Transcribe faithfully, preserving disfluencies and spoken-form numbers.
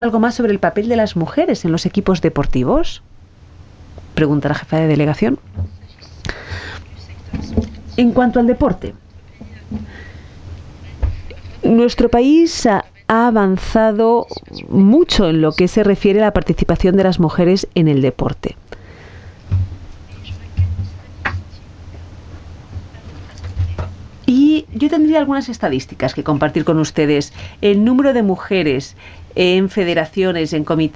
¿Algo más sobre el papel de las mujeres en los equipos deportivos? Pregunta la jefa de delegación. En cuanto al deporte, nuestro país ha avanzado mucho en lo que se refiere a la participación de las mujeres en el deporte. Y yo tendría algunas estadísticas que compartir con ustedes. El número de mujeres en federaciones, en comités